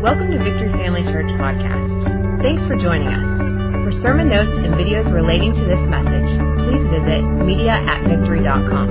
Welcome to Victory Family Church Podcast. Thanks for joining us. For sermon notes and videos relating to this message, please visit media@victory.com.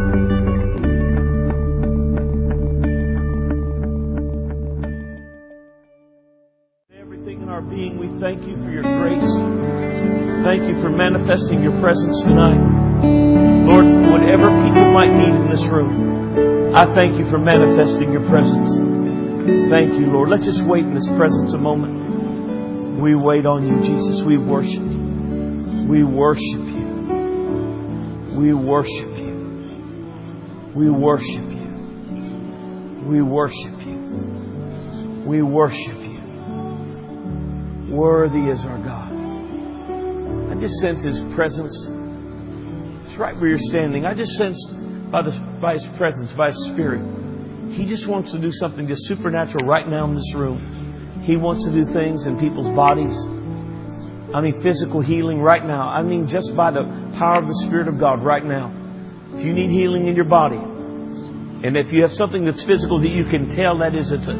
Everything in our being, we thank you for your grace. Thank you for manifesting your presence tonight. Lord, whatever people might need in this room, I thank you for manifesting your presence. Thank you, Lord. Let's just wait in this presence a moment. We wait on you, Jesus. We worship you. We worship you. We worship you. We worship you. We worship you. We worship you. Worthy is our God. I just sense His presence. It's right where you're standing. I just sense by His presence, by His Spirit, He just wants to do something just supernatural right now in this room. He wants to do things in people's bodies. I mean, physical healing right now. I mean, just by the power of the Spirit of God right now. If you need healing in your body, and if you have something that's physical that you can tell that is it's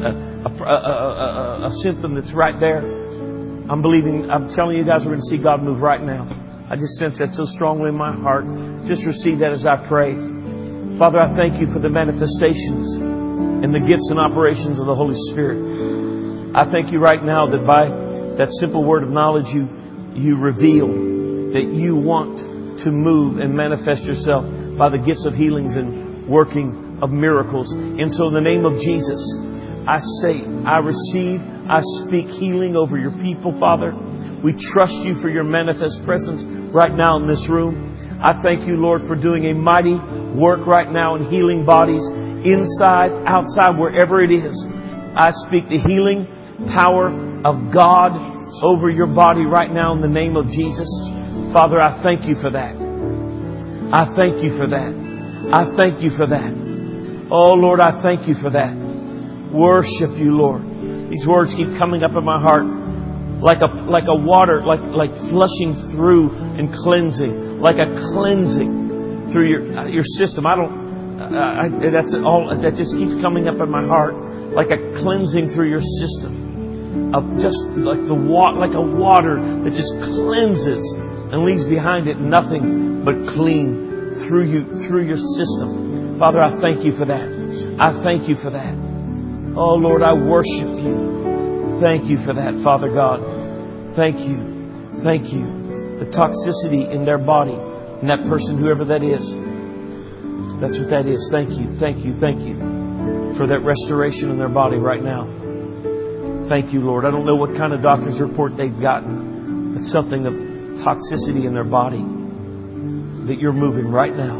a symptom that's right there, I'm telling you guys, we're going to see God move right now. I just sense that so strongly in my heart. Just receive that as I pray. Father, I thank you for the manifestations and the gifts and operations of the Holy Spirit. I thank you right now that by that simple word of knowledge, you reveal that you want to move and manifest yourself by the gifts of healings and working of miracles. And so in the name of Jesus, I say, I receive, I speak healing over your people, Father. We trust you for your manifest presence right now in this room. I thank you, Lord, for doing a mighty work right now in healing bodies, inside, outside, wherever it is. I speak the healing power of God over your body right now in the name of Jesus. Father, I thank you for that. I thank you for that. I thank you for that. Oh, Lord, I thank you for that. Worship you, Lord. These words keep coming up in my heart like a water, like flushing through and cleansing. Like a cleansing through your system. That's all. That just keeps coming up in my heart, like a cleansing through your system, of just like like a water that just cleanses and leaves behind it nothing but clean through your system. Father, I thank you for that. I thank you for that. Oh Lord, I worship you. Thank you for that, Father God. Thank you. Thank you. The toxicity in their body, and that person, whoever that is. That's what that is. Thank you, thank you, thank you for that restoration in their body right now. Thank you, Lord. I don't know what kind of doctor's report they've gotten, but something of toxicity in their body that you're moving right now,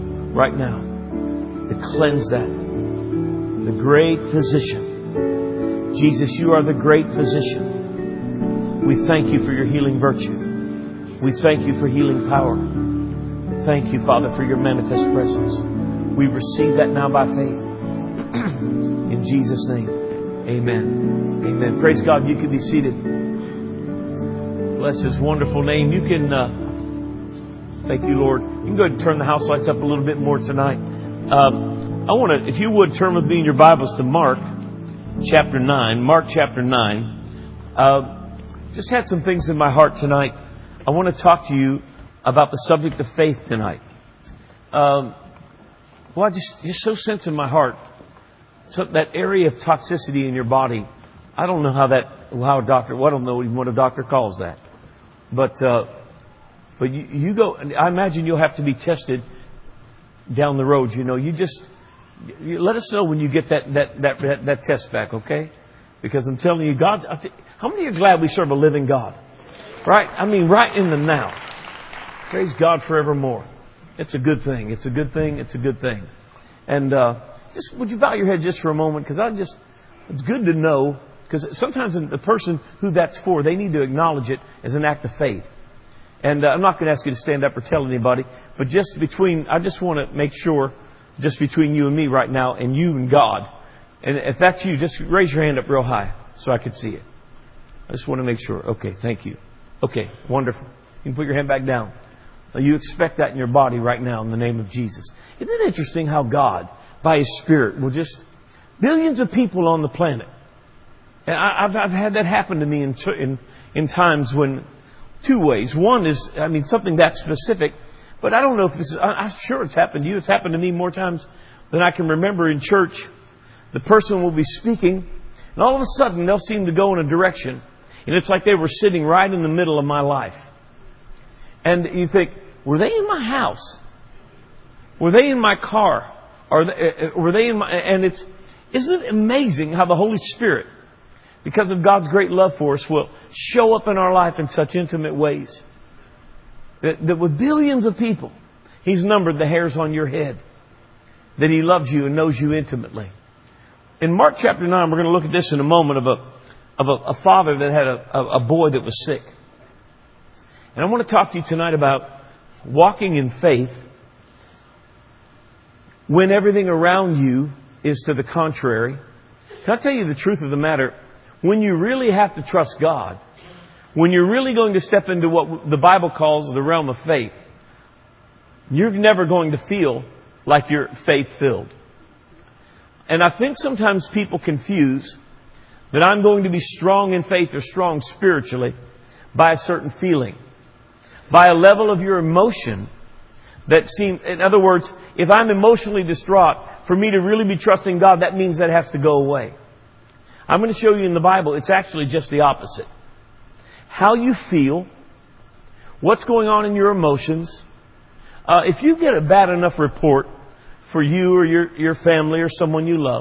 to cleanse that. The great physician. Jesus, you are the great physician. We thank you for your healing virtue. We thank you for healing power. Thank you, Father, for your manifest presence. We receive that now by faith. In Jesus' name, amen. Amen. Praise God. You can be seated. Bless His wonderful name. You can, thank you, Lord. You can go ahead and turn the house lights up a little bit more tonight. I want to, if you would, turn with me in your Bibles to Mark chapter 9. Mark chapter 9. Just had some things in my heart tonight. I want to talk to you about the subject of faith tonight. I just so sense in my heart that area of toxicity in your body. I don't know I don't know even what a doctor calls that. But you go. I imagine you'll have to be tested down the road. You let us know when you get that test back, okay? Because I'm telling you, God. How many are glad we serve a living God? Right? I mean, right in the now. Praise God forevermore. It's a good thing. It's a good thing. It's a good thing. And just would you bow your head just for a moment? Because it's good to know. Because sometimes the person who that's for, they need to acknowledge it as an act of faith. And I'm not going to ask you to stand up or tell anybody. But I just want to make sure, just between you and me right now, and you and God. And if that's you, just raise your hand up real high so I can see it. I just want to make sure. Okay, thank you. Okay, wonderful. You can put your hand back down. You expect that in your body right now in the name of Jesus. Isn't it interesting how God, by His Spirit, will just... Billions of people on the planet. And I've had that happen to me in times when, two ways. One is, something that specific, but I don't know if this is, I'm sure it's happened to you. It's happened to me more times than I can remember in church. The person will be speaking, and all of a sudden they'll seem to go in a direction, and it's like they were sitting right in the middle of my life. And you think, were they in my house? Were they in my car? Were they in my... And isn't it amazing how the Holy Spirit, because of God's great love for us, will show up in our life in such intimate ways? That with billions of people, He's numbered the hairs on your head. That He loves you and knows you intimately. In Mark chapter 9, we're going to look at this in a moment of a father that had a boy that was sick. And I want to talk to you tonight about walking in faith when everything around you is to the contrary. Can I tell you the truth of the matter? When you really have to trust God, when you're really going to step into what the Bible calls the realm of faith, you're never going to feel like you're faith-filled. And I think sometimes people confuse that I'm going to be strong in faith or strong spiritually by a certain feeling, by a level of your emotion that seems, in other words, if I'm emotionally distraught, for me to really be trusting God, that means that has to go away. I'm going to show you in the Bible, it's actually just the opposite. How you feel, what's going on in your emotions. If you get a bad enough report for you or your family or someone you love,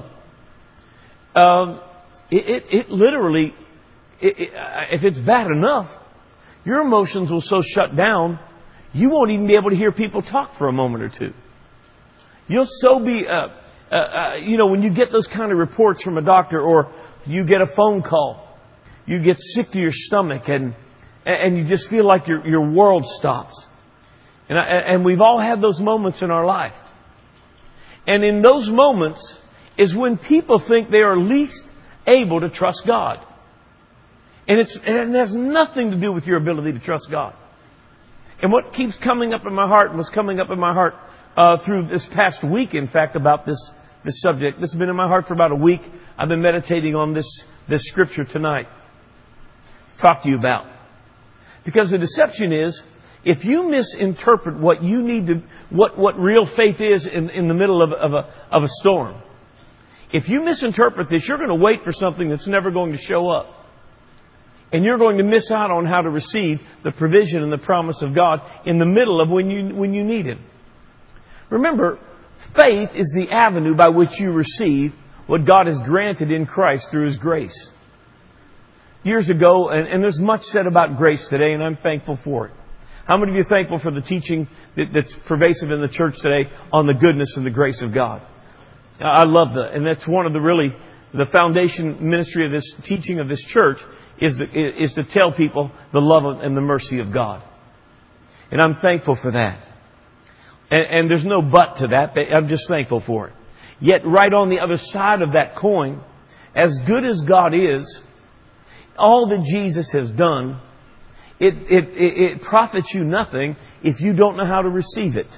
it literally, if it's bad enough, your emotions will so shut down, you won't even be able to hear people talk for a moment or two. You'll so be, when you get those kind of reports from a doctor, or you get a phone call, you get sick to your stomach and you just feel like your world stops. And we've all had those moments in our life. And in those moments is when people think they are least able to trust God. And it has nothing to do with your ability to trust God. And what keeps coming up in my heart, and was coming up in my heart through this past week, in fact, about this subject. This has been in my heart for about a week. I've been meditating on this scripture tonight. Talk to you about. Because the deception is, if you misinterpret what you need to, what real faith is in the middle of a storm, if you misinterpret this, you're going to wait for something that's never going to show up. And you're going to miss out on how to receive the provision and the promise of God in the middle of when you need Him. Remember, faith is the avenue by which you receive what God has granted in Christ through His grace. Years ago, and there's much said about grace today, and I'm thankful for it. How many of you are thankful for the teaching that's pervasive in the church today on the goodness and the grace of God? I love that. And that's one of the foundation ministry of this teaching of this church is to tell people the love and the mercy of God. And I'm thankful for that. And there's no but to that. I'm just thankful for it. Yet right on the other side of that coin, as good as God is, all that Jesus has done, it profits you nothing if you don't know how to receive it.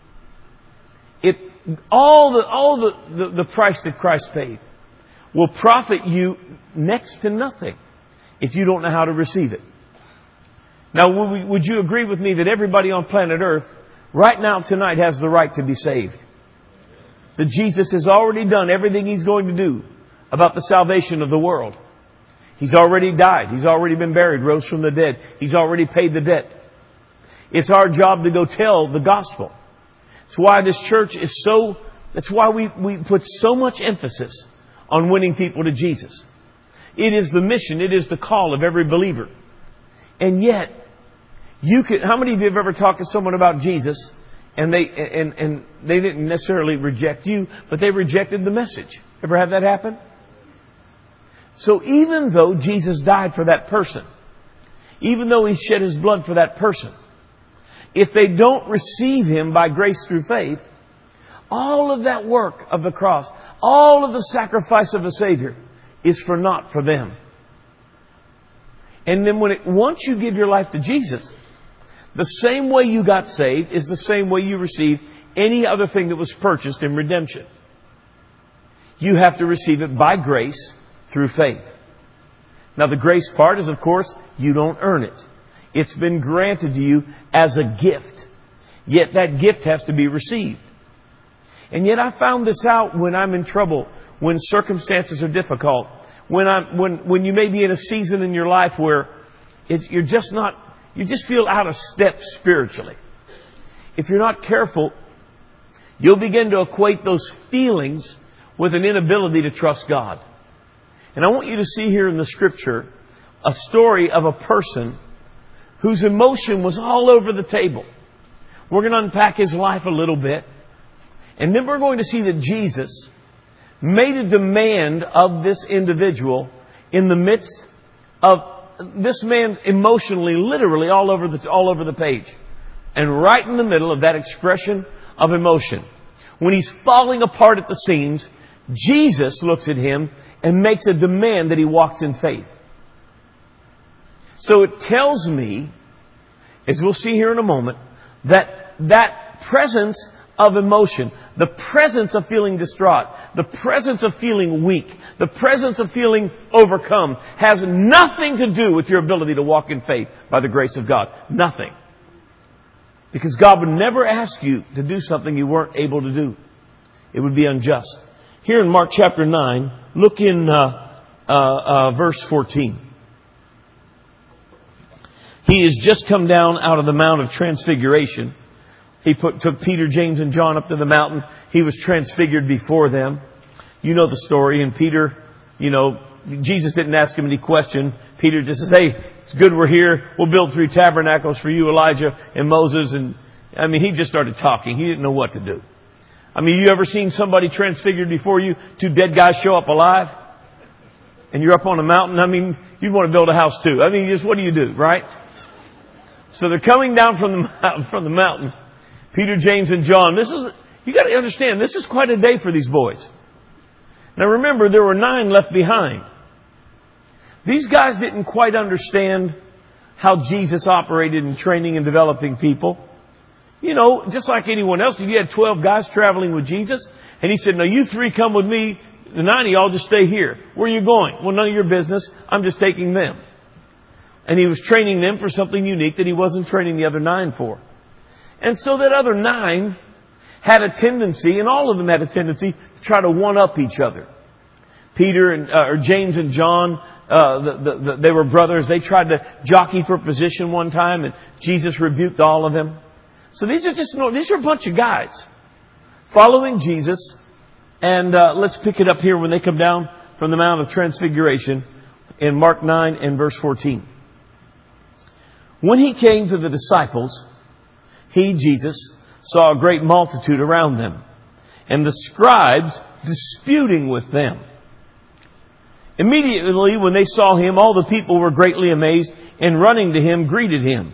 All the price that Christ paid will profit you next to nothing if you don't know how to receive it. Now, would you agree with me that everybody on planet Earth right now tonight has the right to be saved? That Jesus has already done everything He's going to do about the salvation of the world. He's already died. He's already been buried, rose from the dead. He's already paid the debt. It's our job to go tell the gospel. It's why this church is so... That's why we put so much emphasis on winning people to Jesus. It is the mission. It is the call of every believer. And yet, how many of you have ever talked to someone about Jesus and they didn't necessarily reject you, but they rejected the message? Ever had that happen? So even though Jesus died for that person, even though He shed His blood for that person, if they don't receive Him by grace through faith, all of that work of the cross, all of the sacrifice of a Savior is for naught for them. And then once you give your life to Jesus, the same way you got saved is the same way you receive any other thing that was purchased in redemption. You have to receive it by grace through faith. Now the grace part is, of course, you don't earn it. It's been granted to you as a gift. Yet that gift has to be received. And yet I found this out when I'm in trouble, when circumstances are difficult, when you may be in a season in your life where you just feel out of step spiritually. If you're not careful, you'll begin to equate those feelings with an inability to trust God. And I want you to see here in the Scripture a story of a person whose emotion was all over the table. We're going to unpack his life a little bit. And then we're going to see that Jesus made a demand of this individual in the midst of this man's emotionally, literally all over the page. And right in the middle of that expression of emotion, when he's falling apart at the seams, Jesus looks at him and makes a demand that he walks in faith. So it tells me, as we'll see here in a moment, that presence of emotion, the presence of feeling distraught, the presence of feeling weak, the presence of feeling overcome has nothing to do with your ability to walk in faith by the grace of God. Nothing. Because God would never ask you to do something you weren't able to do. It would be unjust. Here in Mark chapter 9, look in verse 14. He has just come down out of the Mount of Transfiguration. He took Peter, James, and John up to the mountain. He was transfigured before them. You know the story. And Peter, Jesus didn't ask him any question. Peter just says, hey, it's good we're here. We'll build 3 tabernacles for you, Elijah and Moses. And he just started talking. He didn't know what to do. You ever seen somebody transfigured before you? 2 dead guys show up alive? And you're up on a mountain? You'd want to build a house too. Just what do you do, right? So they're coming down from the mountain. Peter, James, and John. You got to understand, this is quite a day for these boys. Now remember, there were 9 left behind. These guys didn't quite understand how Jesus operated in training and developing people. Just like anyone else, if you had 12 guys traveling with Jesus, and He said, no, you 3 come with me, the 9 of y'all just stay here. Where are you going? Well, none of your business. I'm just taking them. And He was training them for something unique that He wasn't training the other 9 for. And so that other 9 had a tendency, and all of them had a tendency, to try to one-up each other. Peter and James and John, they were brothers. They tried to jockey for position one time, and Jesus rebuked all of them. So these are a bunch of guys following Jesus. And let's pick it up here when they come down from the Mount of Transfiguration in Mark 9 and verse 14. When He came to the disciples, He, Jesus, saw a great multitude around them, and the scribes disputing with them. Immediately when they saw Him, all the people were greatly amazed, and running to Him, greeted Him.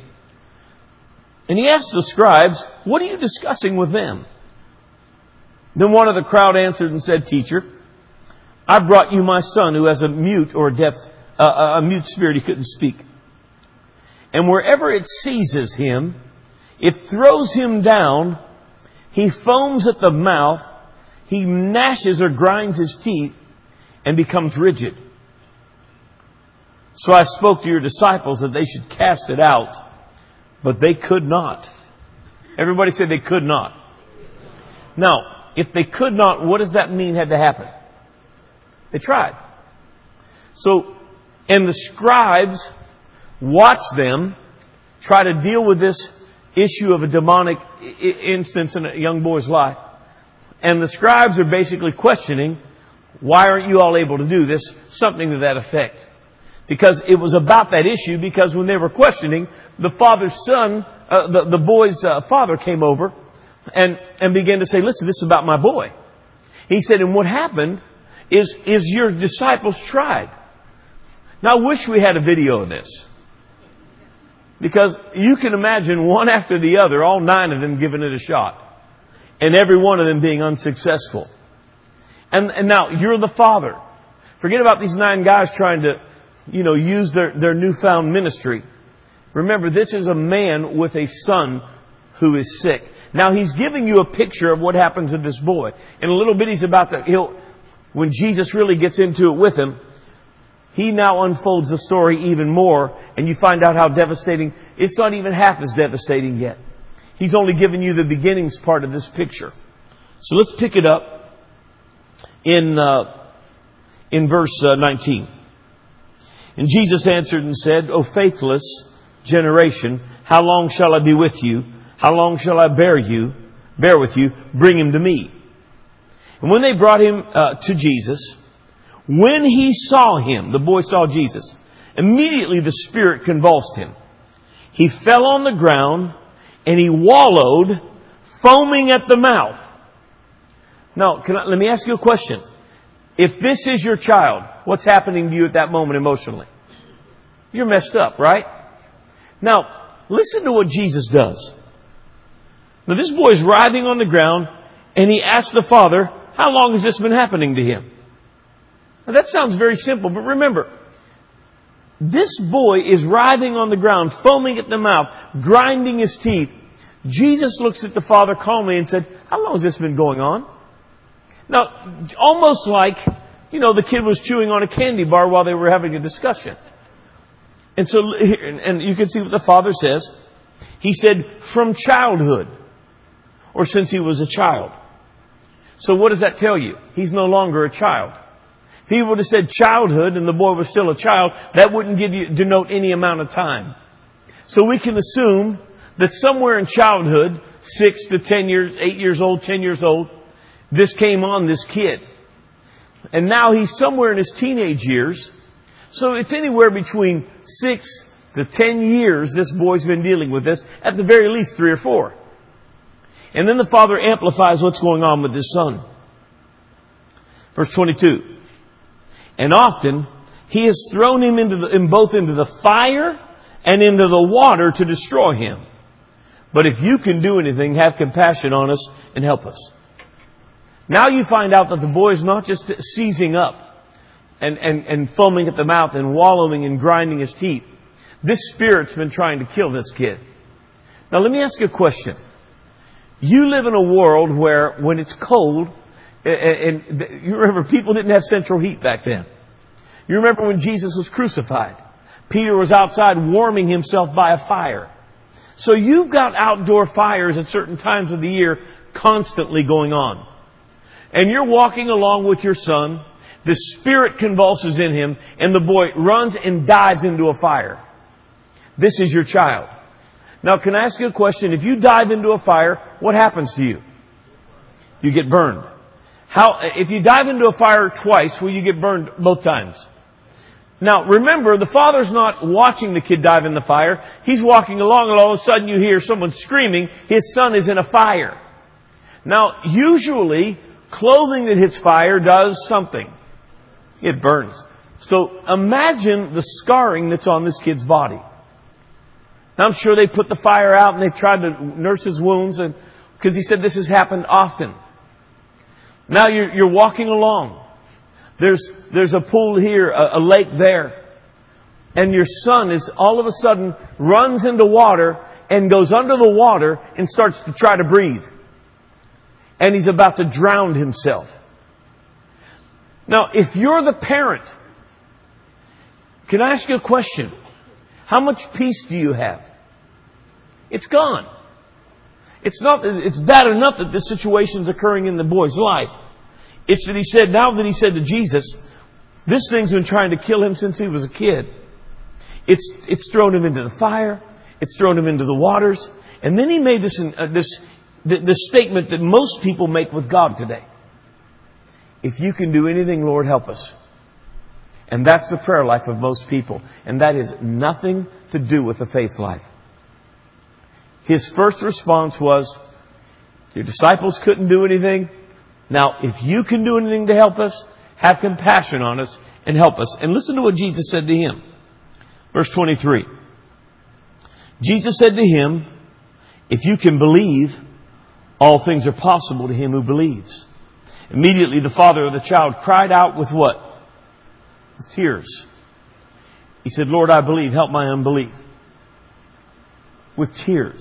And He asked the scribes, what are you discussing with them? Then one of the crowd answered and said, Teacher, I brought you my son who has a mute spirit. He couldn't speak. And wherever it seizes him, it throws him down. He foams at the mouth. He gnashes or grinds his teeth and becomes rigid. So I spoke to your disciples that they should cast it out, but they could not. Everybody said they could not. Now, if they could not, what does that mean had to happen? They tried. And the scribes watched them try to deal with this issue of a demonic instance in a young boy's life. And the scribes are basically questioning, why aren't you all able to do this? Something to that effect. Because it was about that issue, because when they were questioning, the father's son, the boy's father came over and began to say, listen, this is about my boy. He said, and what happened is your disciples tried. Now I wish we had a video of this. Because you can imagine one after the other, all 9 of them giving it a shot. And every one of them being unsuccessful. And now, you're the father. Forget about these 9 guys trying to, use their newfound ministry. Remember, this is a man with a son who is sick. Now, he's giving you a picture of what happens to this boy. In a little bit, he's about to, when Jesus really gets into it with him, he now unfolds the story even more, and you find out how devastating. It's not even half as devastating yet. He's only given you the beginnings part of this picture. So let's pick it up in verse 19. And Jesus answered and said, O faithless generation, how long shall I be with you? How long shall I bear with you? Bring him to me. And when they brought him to Jesus, when he saw him, the boy saw Jesus, immediately the spirit convulsed him. He fell on the ground and he wallowed, foaming at the mouth. Now, let me ask you a question. If this is your child, what's happening to you at that moment emotionally? You're messed up, right? Now, listen to what Jesus does. Now, this boy's writhing on the ground, and he asks the father, how long has this been happening to him? Now, that sounds very simple, but remember, this boy is writhing on the ground, foaming at the mouth, grinding his teeth. Jesus looks at the father calmly and said, how long has this been going on? Now, almost like, the kid was chewing on a candy bar while they were having a discussion. And so, and you can see what the father says. He said, from childhood, or since he was a child. So what does that tell you? He's no longer a child. If he would have said childhood and the boy was still a child, that wouldn't denote any amount of time. So we can assume that somewhere in childhood, 6 to 10 years, 8 years old, 10 years old, this came on this kid. And now he's somewhere in his teenage years. So it's anywhere between 6 to 10 years this boy's been dealing with this. At the very least 3 or 4. And then the father amplifies what's going on with his son. Verse 22. And often he has thrown him both into the fire and into the water to destroy him. But if you can do anything, have compassion on us and help us. Now you find out that the boy is not just seizing up and foaming at the mouth and wallowing and grinding his teeth. This spirit's been trying to kill this kid. Now let me ask you a question. You live in a world where when it's cold, and you remember people didn't have central heat back then. You remember when Jesus was crucified. Peter was outside warming himself by a fire. So you've got outdoor fires at certain times of the year constantly going on. And you're walking along with your son. The spirit convulses in him, and the boy runs and dives into a fire. This is your child. Now, can I ask you a question? If you dive into a fire, what happens to you? You get burned. If you dive into a fire twice, will you get burned both times? Now, remember, the father's not watching the kid dive in the fire. He's walking along, and all of a sudden you hear someone screaming, his son is in a fire. Now, usually, clothing that hits fire does something. It burns. So imagine the scarring that's on this kid's body. Now I'm sure they put the fire out and they tried to nurse his wounds, because he said this has happened often. Now you're walking along. There's a pool here, a lake there. And your son is all of a sudden runs into water and goes under the water and starts to try to breathe. And he's about to drown himself. Now, if you're the parent, can I ask you a question? How much peace do you have? It's gone. It's bad enough that this situation's occurring in the boy's life. It's that now that he said to Jesus, this thing's been trying to kill him since he was a kid. It's thrown him into the fire. It's thrown him into the waters. And then he made this statement that most people make with God today. If you can do anything, Lord, help us. And that's the prayer life of most people. And that is nothing to do with the faith life. His first response was, your disciples couldn't do anything. Now, if you can do anything to help us, have compassion on us and help us. And listen to what Jesus said to him. Verse 23. Jesus said to him, if you can believe, all things are possible to him who believes. Immediately the father of the child cried out with what? With tears. He said, Lord, I believe. Help my unbelief. With tears.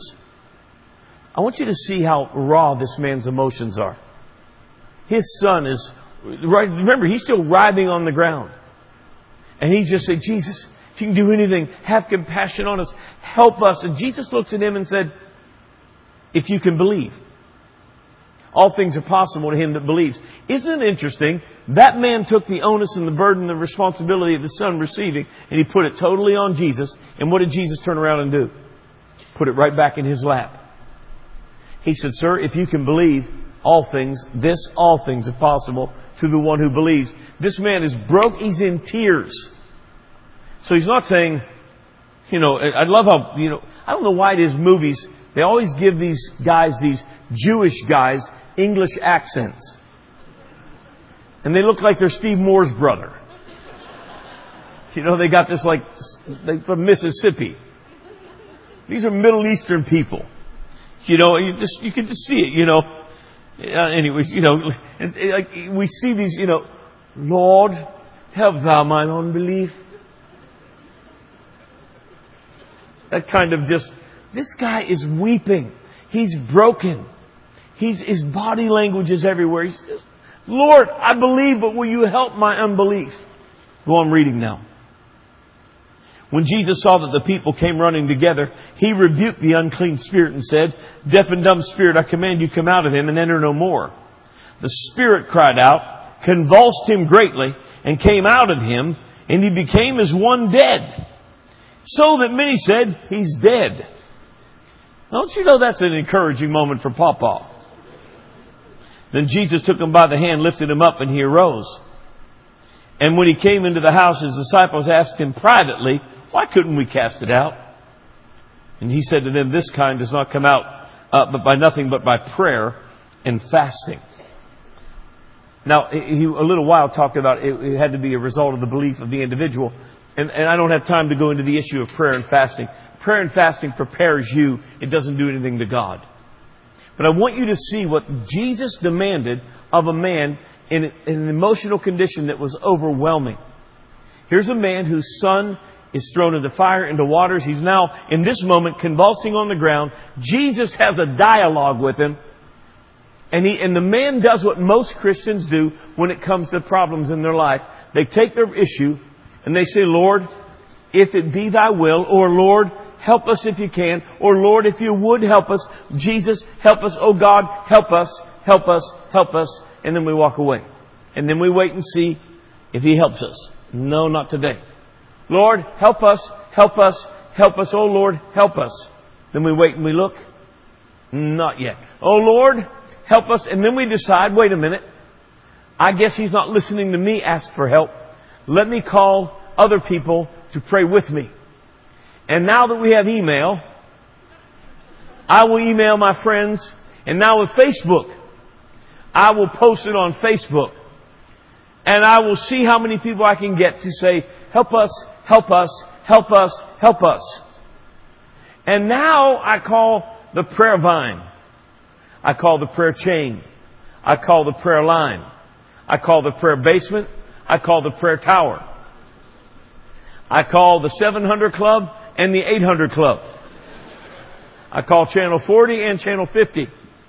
I want you to see how raw this man's emotions are. His son is, remember, he's still writhing on the ground. And he just said, Jesus, if you can do anything, have compassion on us. Help us. And Jesus looked at him and said, if you can believe. All things are possible to him that believes. Isn't it interesting? That man took the onus and the burden and the responsibility of the son receiving, and he put it totally on Jesus. And what did Jesus turn around and do? Put it right back in his lap. He said, sir, if you can believe, all things are possible to the one who believes. This man is broke. He's in tears. So he's not saying, I love how, I don't know why it is movies, they always give these guys, these Jewish guys, English accents. And they look like they're Steve Moore's brother. They got this they're from Mississippi. These are Middle Eastern people. You can just see it, anyways, and we see these, Lord, help thou mine unbelief. That kind of this guy is weeping. He's broken. His body language is everywhere. He's just, Lord, I believe, but will you help my unbelief? Go on reading now. When Jesus saw that the people came running together, He rebuked the unclean spirit and said, deaf and dumb spirit, I command you come out of him and enter no more. The spirit cried out, convulsed him greatly, and came out of him, and he became as one dead. So that many said, he's dead. Don't you know that's an encouraging moment for Papa? Then Jesus took him by the hand, lifted him up, and he arose. And when he came into the house, his disciples asked him privately, why couldn't we cast it out? And he said to them, this kind does not come out but by nothing but by prayer and fasting. Now, he a little while talked about it had to be a result of the belief of the individual. And I don't have time to go into the issue of prayer and fasting. Prayer and fasting prepares you. It doesn't do anything to God. But I want you to see what Jesus demanded of a man in an emotional condition that was overwhelming. Here's a man whose son is thrown into fire, into waters. He's now, in this moment, convulsing on the ground. Jesus has a dialogue with him. And the man does what most Christians do when it comes to problems in their life. They take their issue and they say, Lord, if it be thy will, or Lord, help us if you can, or Lord, if you would help us, Jesus, help us, oh God, help us, help us, help us. And then we walk away. And then we wait and see if He helps us. No, not today. Lord, help us, help us, help us, oh Lord, help us. Then we wait and we look. Not yet. Oh Lord, help us. And then we decide, wait a minute, I guess He's not listening to me ask for help. Let me call other people to pray with me. And now that we have email, I will email my friends. And now with Facebook, I will post it on Facebook. And I will see how many people I can get to say, help us, help us, help us, help us. And now I call the prayer vine. I call the prayer chain. I call the prayer line. I call the prayer basement. I call the prayer tower. I call the 700 Club and the 800 Club. I call Channel 40 and Channel 50.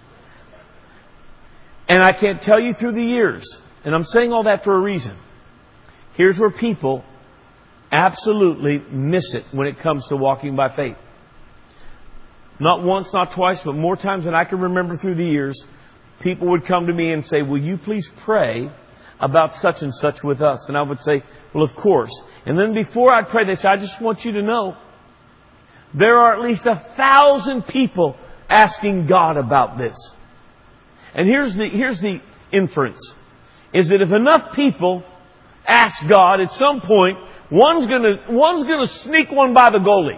And I can't tell you through the years, and I'm saying all that for a reason. Here's where people absolutely miss it when it comes to walking by faith. Not once, not twice, but more times than I can remember through the years, people would come to me and say, will you please pray about such and such with us? And I would say, well, of course. And then before I'd pray, they'd say, I just want you to know, there are at least 1,000 people asking God about this. And here's the inference, is that if enough people ask God, at some point, one's gonna sneak one by the goalie.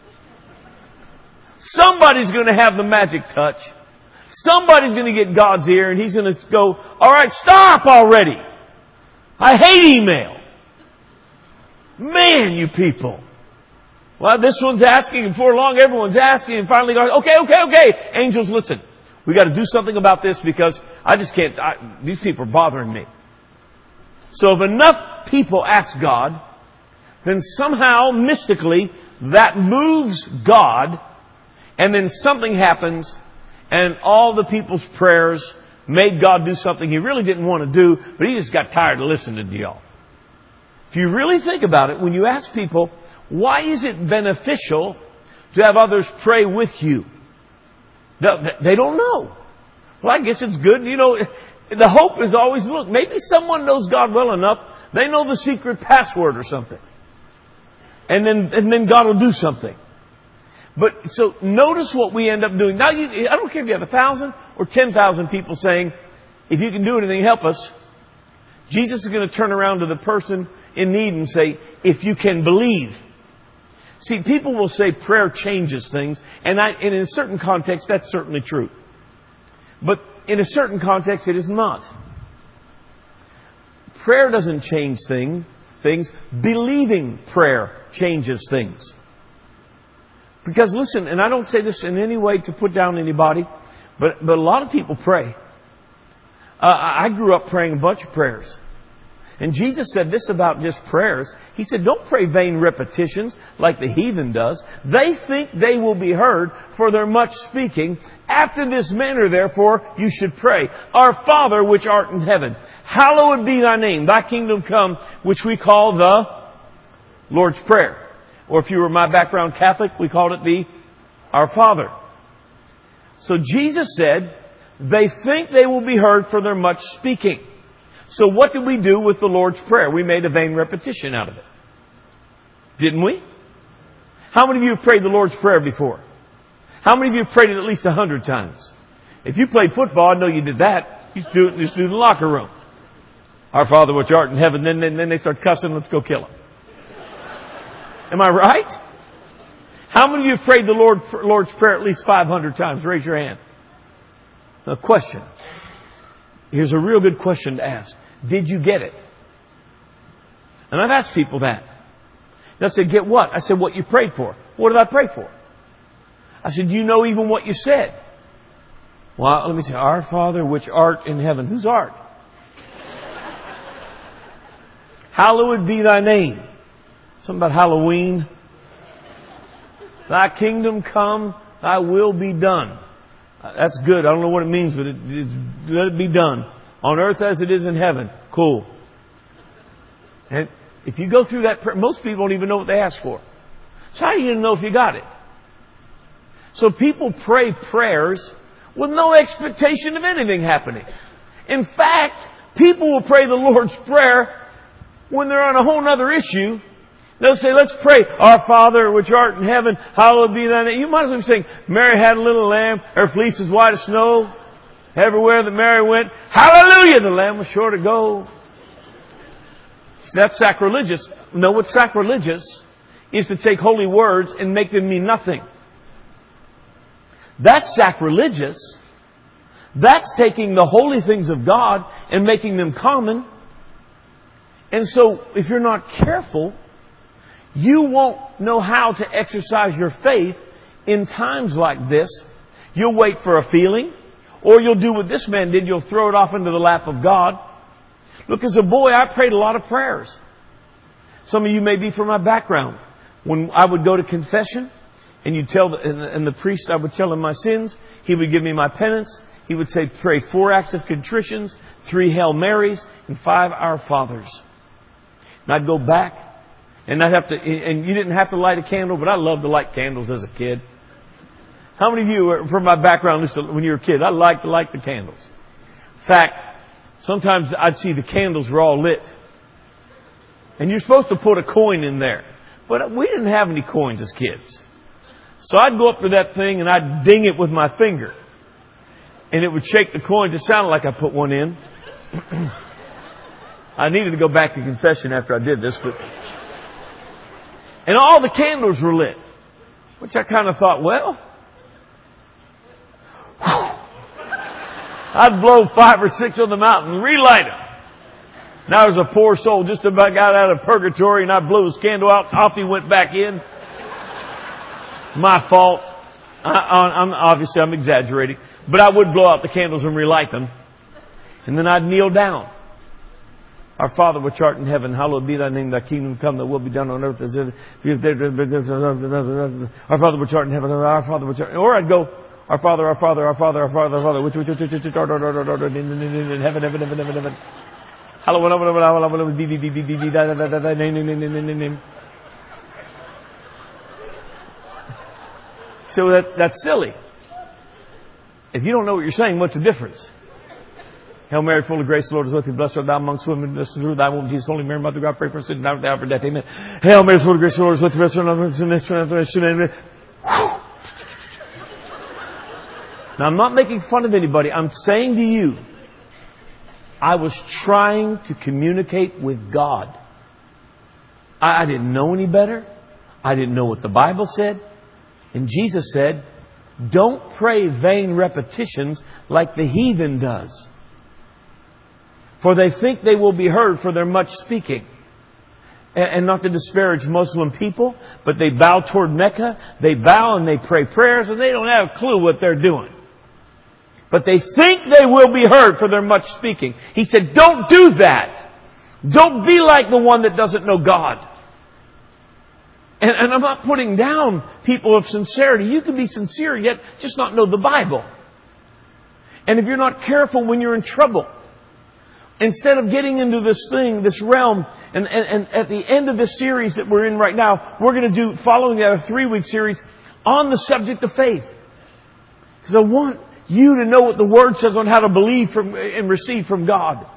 Somebody's going to have the magic touch. Somebody's going to get God's ear and He's going to go, all right, stop already. I hate email. Man, you people. Well, this one's asking, and before long everyone's asking, and finally God, okay. Angels, listen. We got to do something about this because I just can't, these people are bothering me. So if enough people ask God, then somehow, mystically, that moves God. And then something happens, and all the people's prayers made God do something He really didn't want to do, but He just got tired of listening to y'all. If you really think about it, when you ask people, why is it beneficial to have others pray with you? They don't know. Well, I guess it's good. You know, the hope is always, look, maybe someone knows God well enough. They know the secret password or something. And then God will do something. But so notice what we end up doing. Now, I don't care if you have 1,000 or 10,000 people saying, if you can do anything, help us. Jesus is going to turn around to the person in need and say, if you can believe. See, people will say prayer changes things. And in a certain context, that's certainly true. But in a certain context, it is not. Prayer doesn't change things. Believing prayer changes things. Because listen, and I don't say this in any way to put down anybody, but a lot of people pray. I grew up praying a bunch of prayers. And Jesus said this about just prayers. He said, don't pray vain repetitions like the heathen does. They think they will be heard for their much speaking. After this manner, therefore, you should pray. Our Father which art in heaven, hallowed be thy name. Thy kingdom come, which we call the Lord's Prayer. Or if you were my background Catholic, we called it the Our Father. So Jesus said, they think they will be heard for their much speaking. So what did we do with the Lord's Prayer? We made a vain repetition out of it. Didn't we? How many of you have prayed the Lord's Prayer before? How many of you have prayed it at least 100 times? If you played football, I know you did that. You do it in the locker room. Our Father which art in heaven. Then they start cussing. Let's go kill him. Am I right? How many of you have prayed the Lord's Prayer at least 500 times? Raise your hand. A question. Here's a real good question to ask. Did you get it? And I've asked people that. They said, get what? I said, what you prayed for. What did I pray for? I said, do you know even what you said? Well, let me say, Our Father which art in heaven. Whose art? Hallowed be thy name. Something about Halloween. Thy kingdom come, thy will be done. That's good. I don't know what it means, but let it be done. On earth as it is in heaven. Cool. And if you go through that prayer, most people don't even know what they ask for. So how do you know if you got it? So people pray prayers with no expectation of anything happening. In fact, people will pray the Lord's Prayer when they're on a whole other issue. They'll say, let's pray, Our Father which art in heaven, hallowed be thy name. You might as well be saying, Mary had a little lamb, her fleece was white as snow. Everywhere that Mary went, hallelujah, the lamb was sure to go. See, that's sacrilegious. No, what's sacrilegious is to take holy words and make them mean nothing. That's sacrilegious. That's taking the holy things of God and making them common. And so, if you're not careful, you won't know how to exercise your faith in times like this. You'll wait for a feeling, or you'll do what this man did. You'll throw it off into the lap of God. Look, as a boy, I prayed a lot of prayers. Some of you may be from my background. When I would go to confession, and the priest, I would tell him my sins. He would give me my penance. He would say, pray 4 acts of contritions, 3 Hail Marys, and 5 Our Fathers. And I'd go back. And you didn't have to light a candle, but I loved to light candles as a kid. How many of you are from my background, when you were a kid, I liked to light the candles. In fact, sometimes I'd see the candles were all lit. And you're supposed to put a coin in there. But we didn't have any coins as kids. So I'd go up to that thing and I'd ding it with my finger. And it would shake the coins. It sounded like I put one in. I needed to go back to confession after I did this, but... And all the candles were lit. Which I kind of thought, well, I'd blow 5 or 6 on them out and relight them. Now there's a poor soul just about got out of purgatory and I'd blow his candle out. Off he went back in. My fault. I'm exaggerating. But I would blow out the candles and relight them. And then I'd kneel down. Our Father which art in heaven, hallowed be thy name, thy kingdom come, thy will be done on earth as it is. Our Father which art in heaven, our Father which art... Or I'd go, Our Father, which art in heaven. So that's silly. If you don't know what you're saying, what's the difference? Hail Mary, full of grace, the Lord is with you. Blessed art thou amongst women. Blessed is the fruit of thy womb, Jesus. Holy Mary, Mother of God, pray for us sinners now and at the hour of our death. Amen. Hail Mary, full of grace, the Lord is with you. Blessed art thou amongst women. Now, I'm not making fun of anybody. I'm saying to you, I was trying to communicate with God. I didn't know any better. I didn't know what the Bible said. And Jesus said, don't pray vain repetitions like the heathen does. For they think they will be heard for their much speaking. And not to disparage Muslim people, but they bow toward Mecca. They bow and they pray prayers and they don't have a clue what they're doing. But they think they will be heard for their much speaking. He said, don't do that. Don't be like the one that doesn't know God. And I'm not putting down people of sincerity. You can be sincere yet just not know the Bible. And if you're not careful when you're in trouble, instead of getting into this realm, and at the end of this series that we're in right now, we're going to do, following that, a 3-week series on the subject of faith. Because I want you to know what the Word says on how to believe from and receive from God.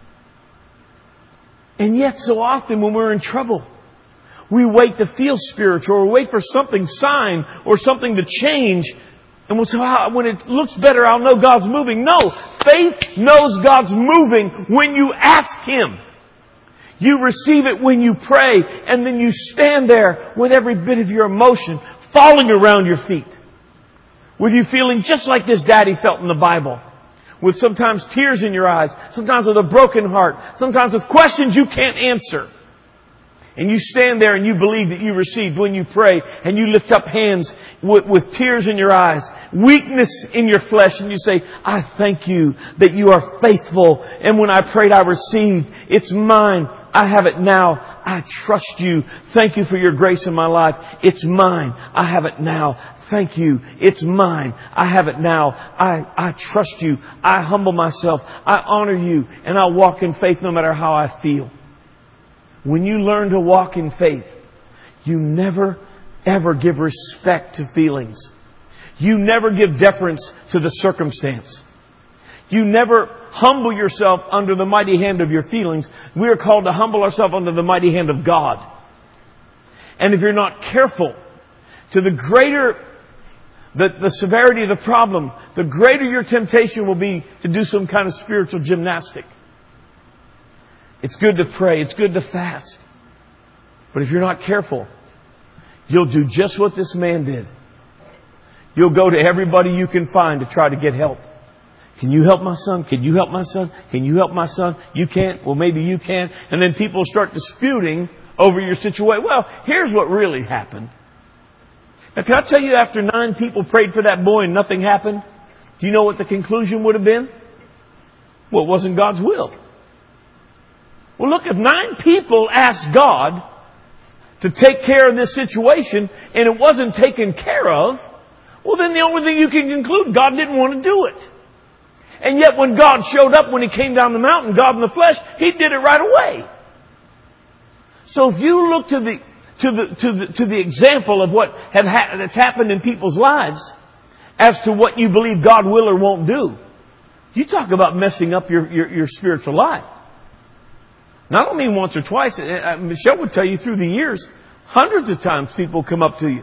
And yet so often when we're in trouble, we wait to feel spiritual, or wait for something, sign, or something to change. And we'll say, when it looks better, I'll know God's moving. No, faith knows God's moving when you ask Him. You receive it when you pray, and then you stand there with every bit of your emotion falling around your feet. With you feeling just like this daddy felt in the Bible. With sometimes tears in your eyes, sometimes with a broken heart, sometimes with questions you can't answer. And you stand there and you believe that you received when you pray, and you lift up hands with tears in your eyes, weakness in your flesh, and you say, I thank you that you are faithful. And when I prayed, I received. It's mine. I have it now. I trust you. Thank you for your grace in my life. It's mine. I have it now. Thank you. It's mine. I have it now. I trust you. I humble myself. I honor you. And I walk in faith no matter how I feel. When you learn to walk in faith, you never, ever give respect to feelings. You never give deference to the circumstance. You never humble yourself under the mighty hand of your feelings. We are called to humble ourselves under the mighty hand of God. And if you're not careful, to the greater the severity of the problem, the greater your temptation will be to do some kind of spiritual gymnastic. It's good to pray. It's good to fast. But if you're not careful, you'll do just what this man did. You'll go to everybody you can find to try to get help. Can you help my son? Can you help my son? Can you help my son? You can't? Well, maybe you can. And then people start disputing over your situation. Well, here's what really happened. Now, can I tell you, after 9 people prayed for that boy and nothing happened, do you know what the conclusion would have been? Well, it wasn't God's will. Well, look, if 9 people asked God to take care of this situation and it wasn't taken care of, well, then the only thing you can conclude, God didn't want to do it. And yet when God showed up, when He came down the mountain, God in the flesh, He did it right away. So if you look to the example of what that's happened in people's lives as to what you believe God will or won't do, you talk about messing up your spiritual life. Now, I don't mean once or twice. Michelle would tell you through the years, hundreds of times people come up to you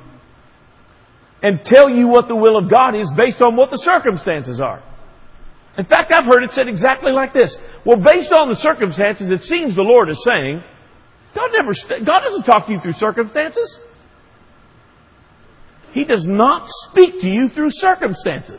and tell you what the will of God is based on what the circumstances are. In fact, I've heard it said exactly like this. Well, based on the circumstances, it seems the Lord is saying, God doesn't talk to you through circumstances. He does not speak to you through circumstances.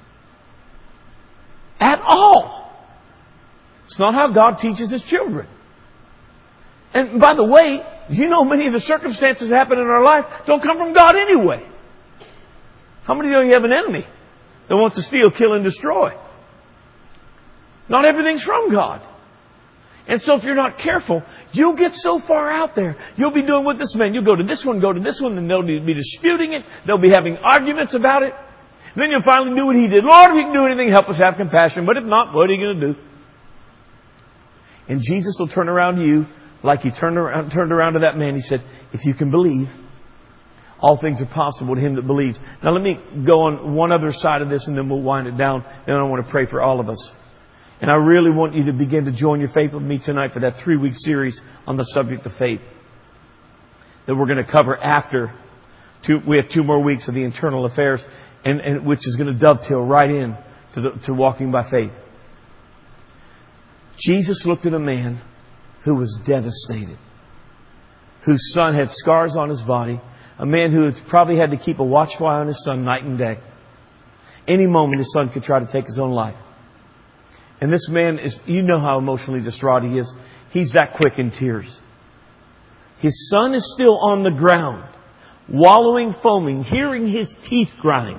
At all. It's not how God teaches His children. And by the way, you know many of the circumstances that happen in our life don't come from God anyway. How many of you have an enemy that wants to steal, kill, and destroy? Not everything's from God. And so if you're not careful, you'll get so far out there. You'll be doing what this man. You'll go to this one, and they'll be disputing it. They'll be having arguments about it. And then you'll finally do what he did. Lord, if you can do anything, help us have compassion. But if not, what are you going to do? And Jesus will turn around to you like He turned around to that man. He said, if you can believe, all things are possible to him that believes. Now let me go on one other side of this and then we'll wind it down. And I want to pray for all of us. And I really want you to begin to join your faith with me tonight for that 3-week series on the subject of faith that we're going to cover after. We have 2 more weeks of the internal affairs, and which is going to dovetail right in to walking by faith. Jesus looked at a man who was devastated, whose son had scars on his body, a man who had probably had to keep a watchful eye on his son night and day. Any moment his son could try to take his own life. And this man is, you know how emotionally distraught he is. He's that quick in tears. His son is still on the ground, wallowing, foaming, hearing his teeth grind.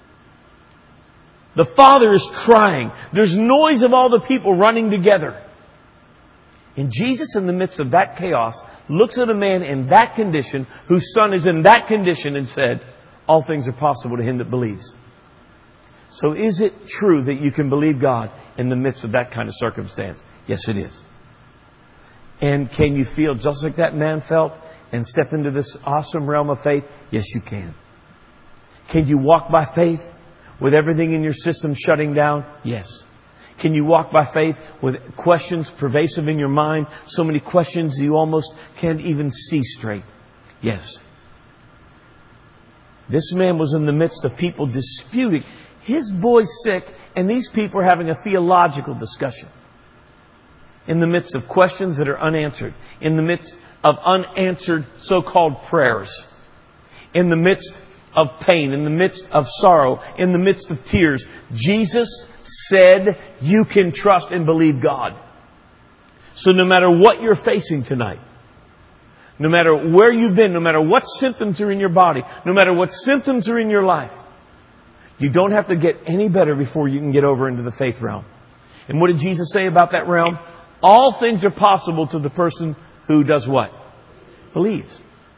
The father is crying. There's noise of all the people running together. And Jesus, in the midst of that chaos, looks at a man in that condition, whose son is in that condition, and said, all things are possible to him that believes. So is it true that you can believe God in the midst of that kind of circumstance? Yes, it is. And can you feel just like that man felt and step into this awesome realm of faith? Yes, you can. Can you walk by faith with everything in your system shutting down? Yes. Can you walk by faith with questions pervasive in your mind? So many questions you almost can't even see straight. Yes. This man was in the midst of people disputing. His boy's sick, and these people are having a theological discussion. In the midst of questions that are unanswered. In the midst of unanswered so-called prayers. In the midst of pain. In the midst of sorrow. In the midst of tears. Jesus said you can trust and believe God. So no matter what you're facing tonight, no matter where you've been, no matter what symptoms are in your body, no matter what symptoms are in your life, you don't have to get any better before you can get over into the faith realm. And what did Jesus say about that realm? All things are possible to the person who does what? Believes.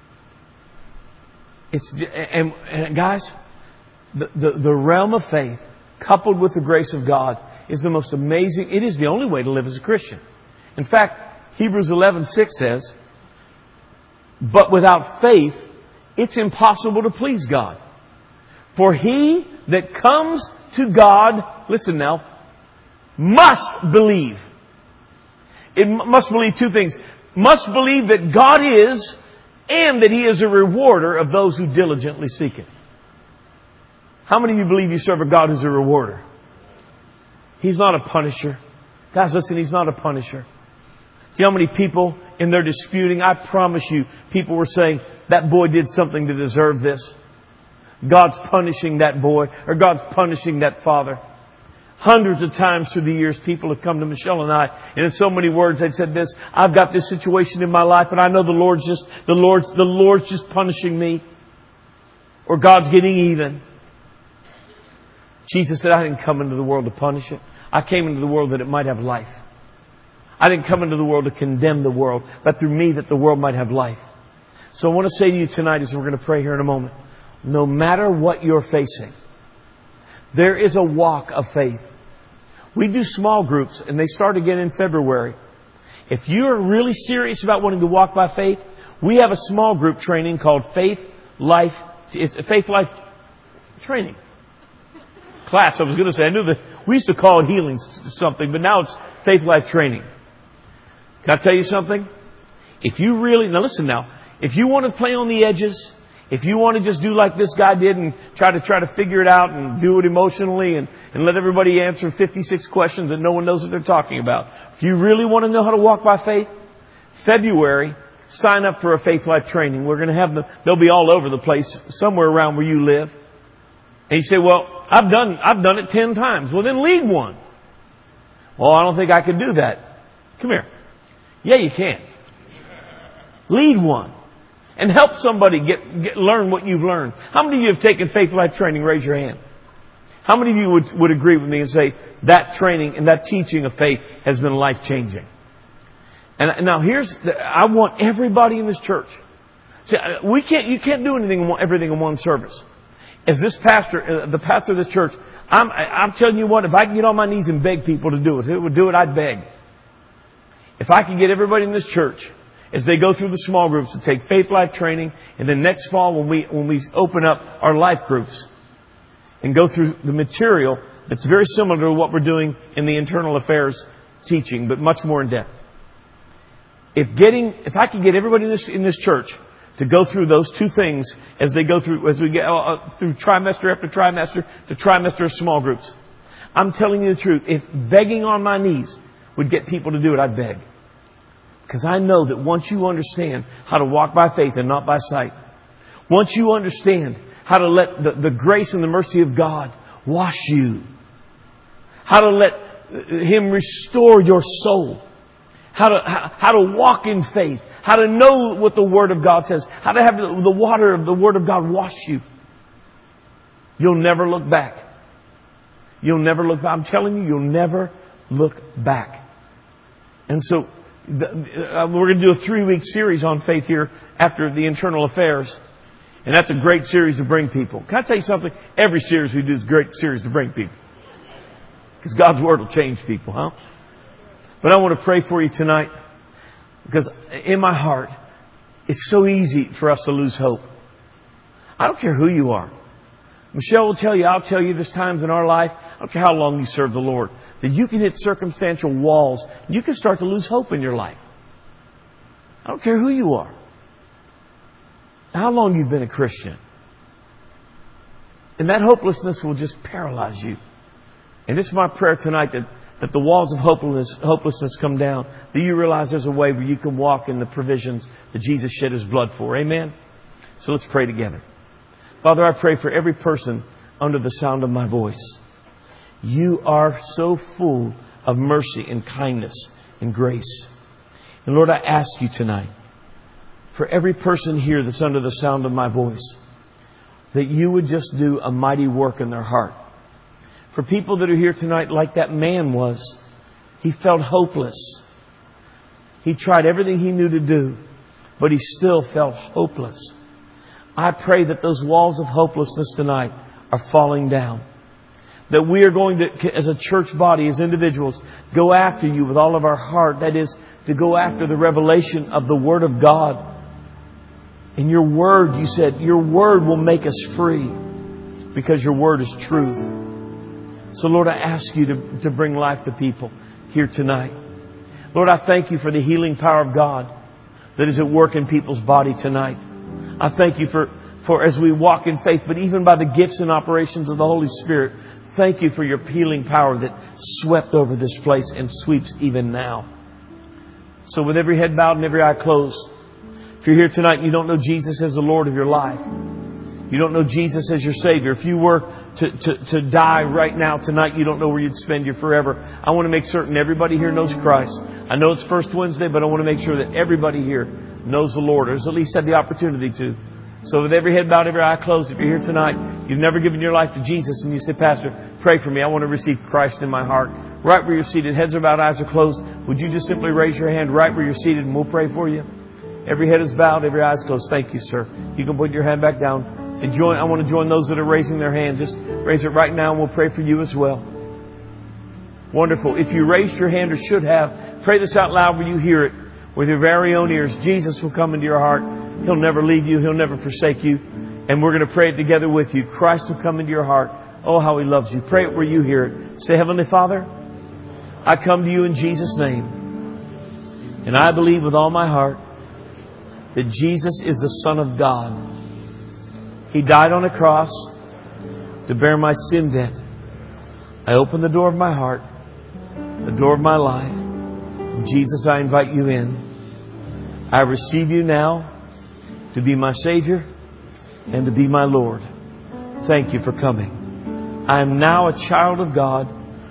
And guys, the realm of faith, coupled with the grace of God, is the most amazing. It is the only way to live as a Christian. In fact, Hebrews 11:6 says, but without faith, it's impossible to please God. For he that comes to God, listen now, must believe. It must believe 2 things. Must believe that God is, and that He is a rewarder of those who diligently seek Him. How many of you believe you serve a God who's a rewarder? He's not a punisher. Guys, listen, He's not a punisher. Do you know how many people in their disputing, I promise you, people were saying, that boy did something to deserve this. God's punishing that boy, or God's punishing that father. Hundreds of times through the years, people have come to Michelle and I, and in so many words, they've said this, I've got this situation in my life, and I know the Lord's just punishing me. Or God's getting even. Jesus said, I didn't come into the world to punish it. I came into the world that it might have life. I didn't come into the world to condemn the world, but through me that the world might have life. So I want to say to you tonight, as we're going to pray here in a moment, no matter what you're facing, there is a walk of faith. We do small groups, and they start again in February. If you're really serious about wanting to walk by faith, we have a small group training called Faith Life. It's a Faith Life training class. I was going to say, I knew that we used to call it healing something, but now it's Faith Life training. Can I tell you something? If you really, now listen now, if you want to play on the edges, if you want to just do like this guy did and try to figure it out and do it emotionally and let everybody answer 56 questions that no one knows what they're talking about. If you really want to know how to walk by faith, February, sign up for a Faith Life training. We're going to have them, they'll be all over the place, somewhere around where you live. And you say, well, I've done it 10 times. Well, then lead one. Well, I don't think I could do that. Come here. Yeah, you can. Lead one. And help somebody learn what you've learned. How many of you have taken Faith Life training? Raise your hand. How many of you would agree with me and say that training and that teaching of faith has been life-changing? And now I want everybody in this church. See, you can't do everything in one service. As this pastor, the pastor of this church, I'm telling you what, if I can get on my knees and beg people to do it, who would do it, I'd beg. If I could get everybody in this church, as they go through the small groups, to take Faith Life training, and then next fall when we open up our life groups and go through the material that's very similar to what we're doing in the internal affairs teaching, but much more in depth. If I could get everybody in this church to go through those two things as they go through, as we get through trimester after trimester to trimester of small groups, I'm telling you the truth. If begging on my knees would get people to do it, I'd beg. Because I know that once you understand how to walk by faith and not by sight, once you understand how to let the grace and the mercy of God wash you, how to let Him restore your soul, how to walk in faith, how to know what the Word of God says, how to have the water of the Word of God wash you, you'll never look back. You'll never look back. I'm telling you, you'll never look back. And so we're going to do a 3-week series on faith here after the internal affairs. And that's a great series to bring people. Can I tell you something? Every series we do is a great series to bring people. Because God's Word will change people, huh? But I want to pray for you tonight. Because in my heart, it's so easy for us to lose hope. I don't care who you are. Michelle will tell you, I'll tell you, there's times in our life, I don't care how long you serve the Lord, that you can hit circumstantial walls. And you can start to lose hope in your life. I don't care who you are. How long you've been a Christian. And that hopelessness will just paralyze you. And it's my prayer tonight that the walls of hopelessness come down. That you realize there's a way where you can walk in the provisions that Jesus shed His blood for. Amen? So let's pray together. Father, I pray for every person under the sound of my voice. You are so full of mercy and kindness and grace. And Lord, I ask you tonight, for every person here that's under the sound of my voice, that you would just do a mighty work in their heart. For people that are here tonight, like that man was, he felt hopeless. He tried everything he knew to do, but he still felt hopeless. I pray that those walls of hopelessness tonight are falling down. That we are going to, as a church body, as individuals, go after you with all of our heart. That is, to go after the revelation of the Word of God. In your Word, you said, your Word will make us free because your Word is true. So Lord, I ask you to bring life to people here tonight. Lord, I thank you for the healing power of God that is at work in people's body tonight. I thank you for as we walk in faith, but even by the gifts and operations of the Holy Spirit, thank you for your healing power that swept over this place and sweeps even now. So with every head bowed and every eye closed, if you're here tonight and you don't know Jesus as the Lord of your life, you don't know Jesus as your Savior, if you were to die right now tonight, you don't know where you'd spend your forever. I want to make certain everybody here knows Christ. I know it's First Wednesday, but I want to make sure that everybody here knows the Lord, or has at least had the opportunity to. So with every head bowed, every eye closed, if you're here tonight, you've never given your life to Jesus, and you say, Pastor, pray for me. I want to receive Christ in my heart. Right where you're seated, heads are bowed, eyes are closed. Would you just simply raise your hand right where you're seated, and we'll pray for you? Every head is bowed, every eye is closed. Thank you, sir. You can put your hand back down. Say, I want to join those that are raising their hand. Just raise it right now, and we'll pray for you as well. Wonderful. If you raised your hand or should have, pray this out loud where you hear it. With your very own ears, Jesus will come into your heart. He'll never leave you. He'll never forsake you. And we're going to pray it together with you. Christ will come into your heart. Oh, how He loves you. Pray it where you hear it. Say, Heavenly Father, I come to you in Jesus' name. And I believe with all my heart that Jesus is the Son of God. He died on a cross to bear my sin debt. I open the door of my heart, the door of my life. Jesus, I invite you in. I receive you now to be my Savior and to be my Lord. Thank you for coming. I am now a child of God.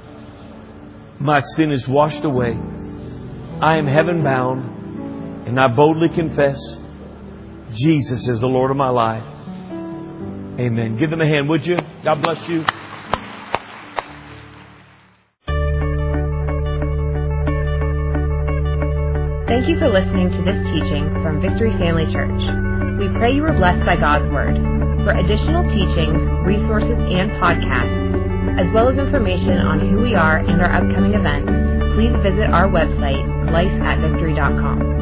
My sin is washed away. I am heaven bound, and I boldly confess Jesus is the Lord of my life. Amen. Give them a hand, would you? God bless you. Thank you for listening to this teaching from Victory Family Church. We pray you were blessed by God's Word. For additional teachings, resources, and podcasts, as well as information on who we are and our upcoming events, please visit our website, lifeatvictory.com.